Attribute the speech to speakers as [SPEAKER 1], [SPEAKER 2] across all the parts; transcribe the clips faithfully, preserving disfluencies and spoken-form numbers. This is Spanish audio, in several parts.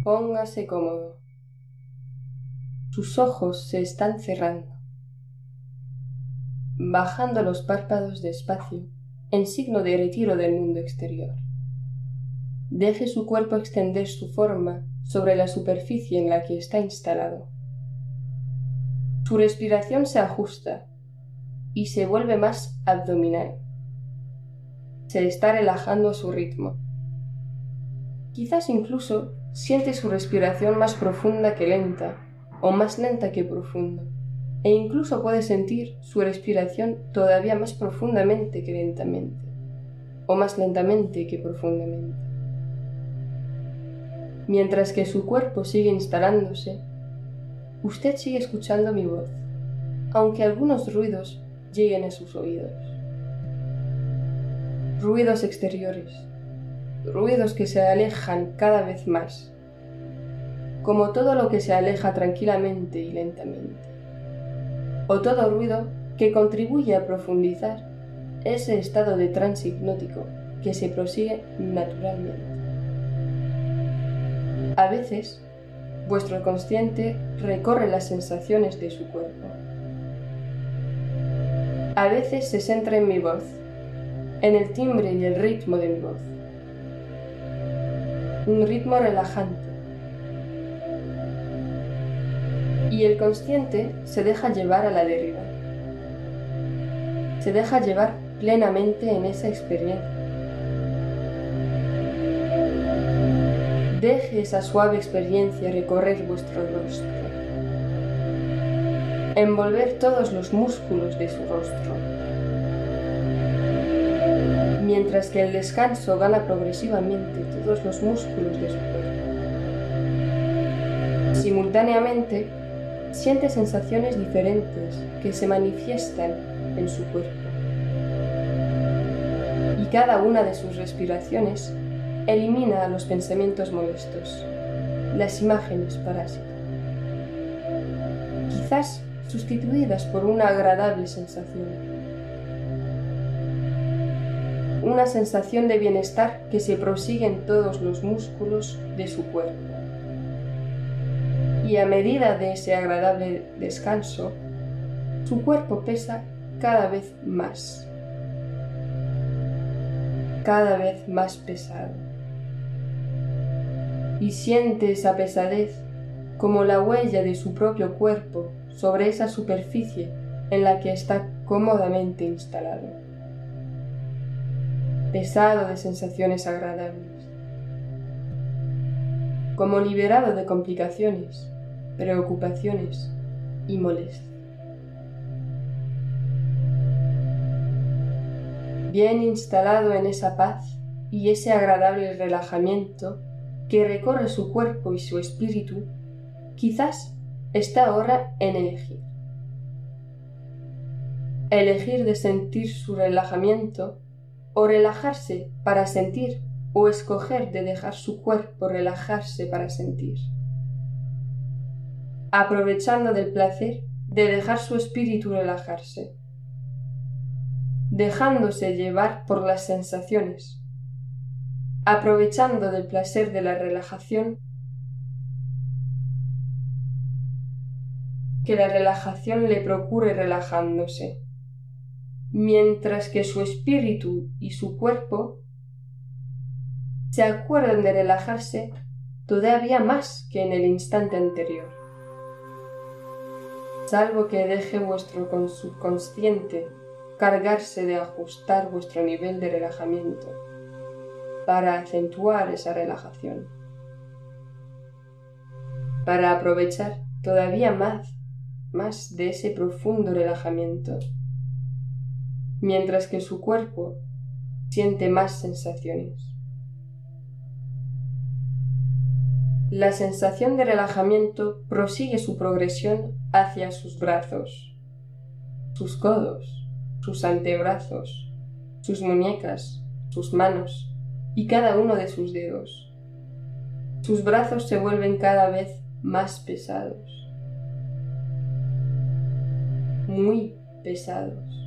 [SPEAKER 1] Póngase cómodo. Sus ojos se están cerrando, bajando los párpados despacio en signo de retiro del mundo exterior. Deje su cuerpo extender su forma sobre la superficie en la que está instalado. Su respiración se ajusta y se vuelve más abdominal. Se está relajando a su ritmo. Quizás incluso siente su respiración más profunda que lenta, o más lenta que profunda, e incluso puede sentir su respiración todavía más profundamente que lentamente, o más lentamente que profundamente. Mientras que su cuerpo sigue instalándose, usted sigue escuchando mi voz, aunque algunos ruidos lleguen a sus oídos. Ruidos exteriores, ruidos que se alejan cada vez más, como todo lo que se aleja tranquilamente y lentamente, o todo ruido que contribuye a profundizar ese estado de trance hipnótico que se prosigue naturalmente. A veces, vuestro consciente recorre las sensaciones de su cuerpo. A veces se centra en mi voz, en el timbre y el ritmo de mi voz. Un ritmo relajante. Y el consciente se deja llevar a la deriva. Se deja llevar plenamente en esa experiencia. Deje esa suave experiencia recorrer vuestro rostro, envolver todos los músculos de su rostro, mientras que el descanso gana progresivamente todos los músculos de su cuerpo. Simultáneamente, siente sensaciones diferentes que se manifiestan en su cuerpo. Y cada una de sus respiraciones elimina los pensamientos molestos, las imágenes parásitas, quizás sustituidas por una agradable sensación. Una sensación de bienestar que se prosigue en todos los músculos de su cuerpo. Y a medida de ese agradable descanso, su cuerpo pesa cada vez más, cada vez más pesado. Y siente esa pesadez como la huella de su propio cuerpo sobre esa superficie en la que está cómodamente instalado. Pesado de sensaciones agradables, como liberado de complicaciones, preocupaciones y molestias. Bien instalado en esa paz y ese agradable relajamiento que recorre su cuerpo y su espíritu, quizás está ahora en elegir. Elegir de sentir su relajamiento o relajarse para sentir, o escoger de dejar su cuerpo relajarse para sentir. Aprovechando del placer de dejar su espíritu relajarse, dejándose llevar por las sensaciones, aprovechando del placer de la relajación, que la relajación le procure relajándose, mientras que su espíritu y su cuerpo se acuerdan de relajarse todavía más que en el instante anterior, salvo que deje vuestro subconsciente cargarse de ajustar vuestro nivel de relajamiento para acentuar esa relajación, para aprovechar todavía más, más de ese profundo relajamiento, mientras que su cuerpo siente más sensaciones. La sensación de relajamiento prosigue su progresión hacia sus brazos, sus codos, sus antebrazos, sus muñecas, sus manos y cada uno de sus dedos. Sus brazos se vuelven cada vez más pesados, muy pesados.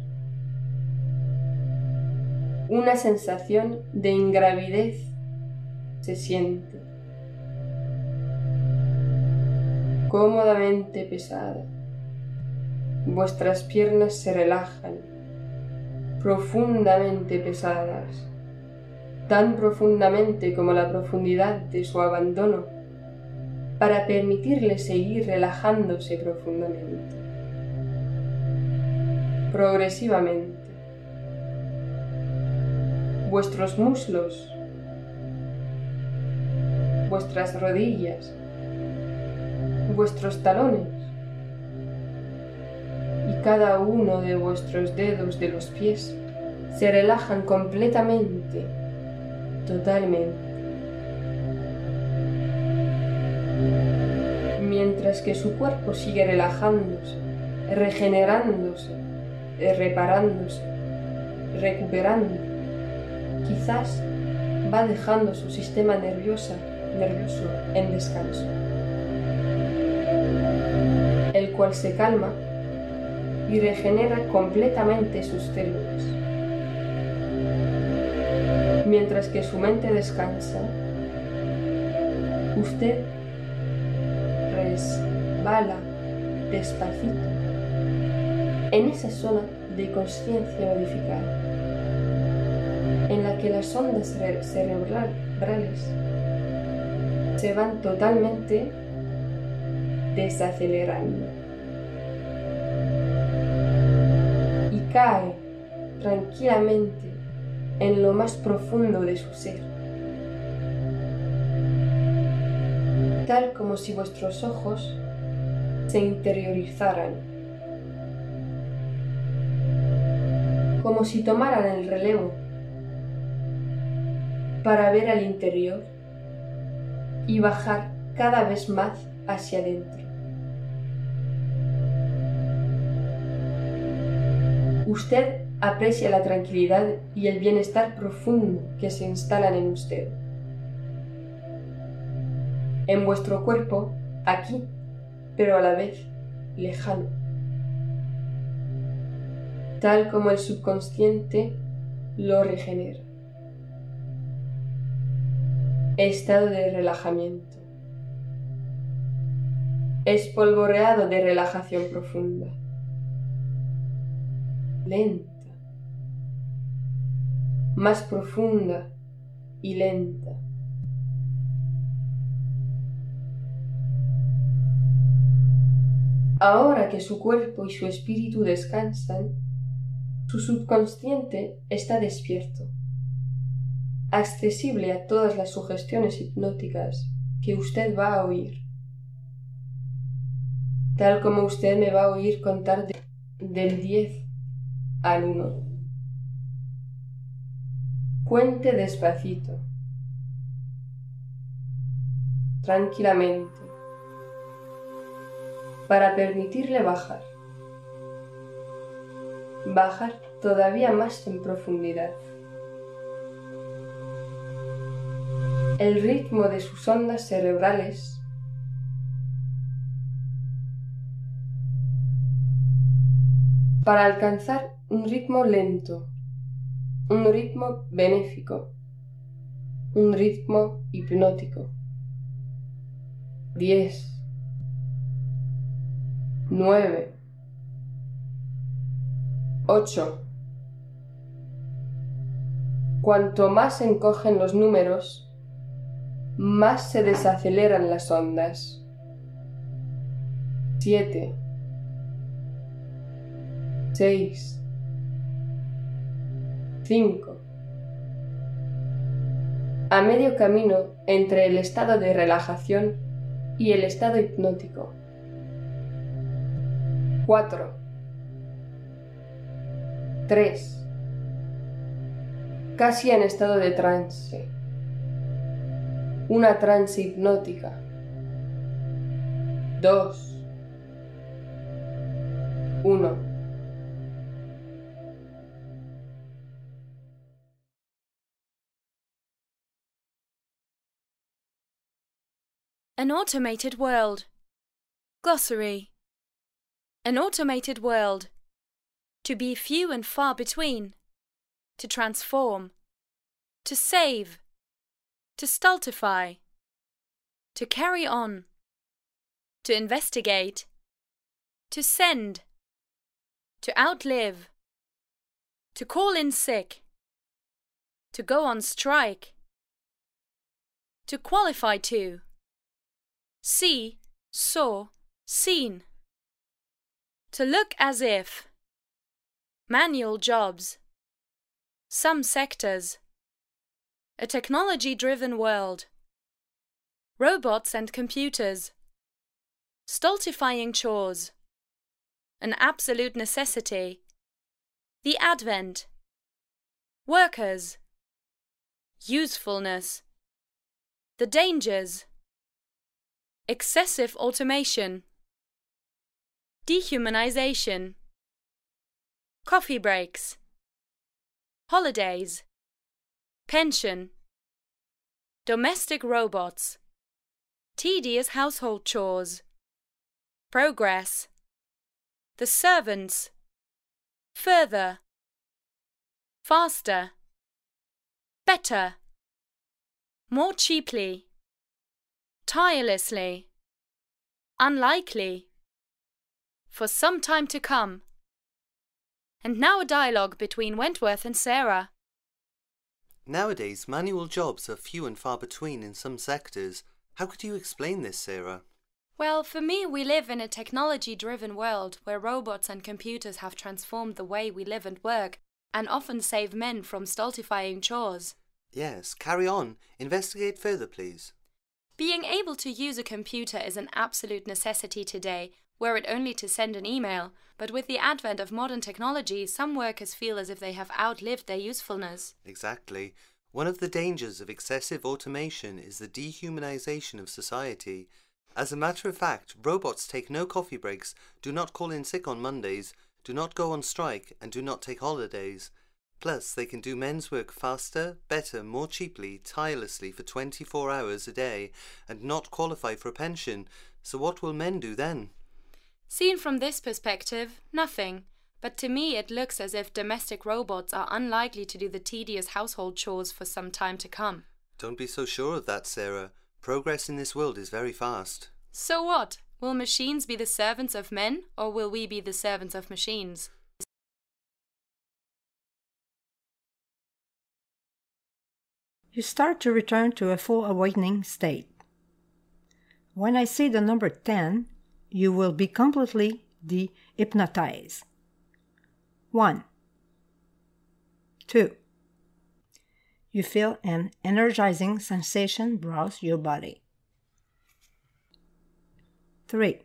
[SPEAKER 1] Una sensación de ingravidez se siente. cómodamente pesada. Vuestras piernas se relajan, profundamente pesadas, tan profundamente como la profundidad de su abandono, para permitirle seguir relajándose profundamente. Progresivamente, vuestros muslos, vuestras rodillas, vuestros talones y cada uno de vuestros dedos de los pies se relajan completamente, totalmente. Mientras que su cuerpo sigue relajándose, regenerándose, reparándose, recuperando, quizás va dejando su sistema nervioso, nervioso en descanso, el cual se calma y regenera completamente sus células. Mientras que su mente descansa, usted resbala despacito en esa zona de conciencia modificada, en la que las ondas cerebrales se van totalmente desacelerando y cae tranquilamente en lo más profundo de su ser, tal como si vuestros ojos se interiorizaran, como si tomaran el relevo para ver al interior y bajar cada vez más hacia adentro. Usted aprecia la tranquilidad y el bienestar profundo que se instalan en usted, en vuestro cuerpo, aquí, pero a la vez lejano, tal como el subconsciente lo regenera. Estado de relajamiento. Espolvoreado de relajación profunda. Lenta. Más profunda y lenta. Ahora que su cuerpo y su espíritu descansan, su subconsciente está despierto, accesible a todas las sugestiones hipnóticas que usted va a oír, tal como usted me va a oír contar de, del diez al uno. Cuente despacito, tranquilamente, para permitirle bajar, bajar todavía más en profundidad. El ritmo de sus ondas cerebrales para alcanzar un ritmo lento, un ritmo benéfico, un ritmo hipnótico. Diez, nueve, ocho. Cuanto más se encogen los números, más se desaceleran las ondas. Siete, seis, cinco. A medio camino entre el estado de relajación y el estado hipnótico. Cuatro, tres. Casi en estado de trance. Una trance hipnótica. Dos. Uno.
[SPEAKER 2] An automated world. Glossary. An automated world. To be few and far between. To transform. To save. To stultify. To carry on. to investigate, to send, to outlive, to call in sick, to go on strike, to qualify to, see, saw, seen, to look as if, manual jobs, some sectors, a technology-driven world, robots and computers, stultifying chores, an absolute necessity, the advent, workers, usefulness, the dangers, excessive automation, dehumanization, coffee breaks, holidays, pension, domestic robots, tedious household chores, progress, the servants, further, faster, better, more cheaply, tirelessly, unlikely, for some time to come. And now a dialogue between Wentworth and Sarah.
[SPEAKER 3] Nowadays, manual jobs are few and far between in some sectors. How could you explain this, Sarah?
[SPEAKER 2] Well, for me, we live in a technology-driven world where robots and computers have transformed the way we live and work, and often save men from stultifying chores.
[SPEAKER 3] Yes, carry on. Investigate further, please.
[SPEAKER 2] Being able to use a computer is an absolute necessity today, were it only to send an email, but with the advent of modern technology, some workers feel as if they have outlived their usefulness.
[SPEAKER 3] Exactly. One of the dangers of excessive automation is the dehumanization of society. As a matter of fact, robots take no coffee breaks, do not call in sick on Mondays, do not go on strike, and do not take holidays. Plus, they can do men's work faster, better, more cheaply, tirelessly for twenty-four hours a day, and not qualify for a pension. So what will men do then?
[SPEAKER 2] Seen from this perspective, nothing. But to me it looks as if domestic robots are unlikely to do the tedious household chores for some time to come.
[SPEAKER 3] Don't be so sure of that, Sarah. Progress in this world is very fast.
[SPEAKER 2] So what? Will machines be the servants of men, or will we be the servants of machines?
[SPEAKER 4] You start to return to a full awakening state. When I say the number ten, you will be completely de-hypnotized. One. Two. You feel an energizing sensation browse your body. Three.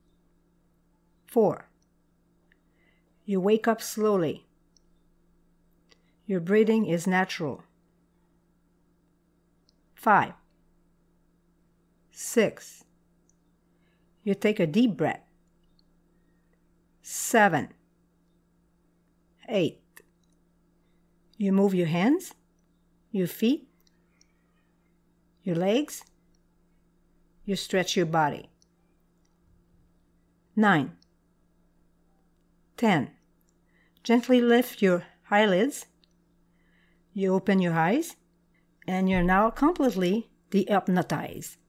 [SPEAKER 4] Four. You wake up slowly. Your breathing is natural. Five. Six. You take a deep breath. Seven. Eight. You move your hands, your feet, your legs. You stretch your body. Nine. Ten. Gently lift your eyelids. You open your eyes, and you're now completely de-hypnotized.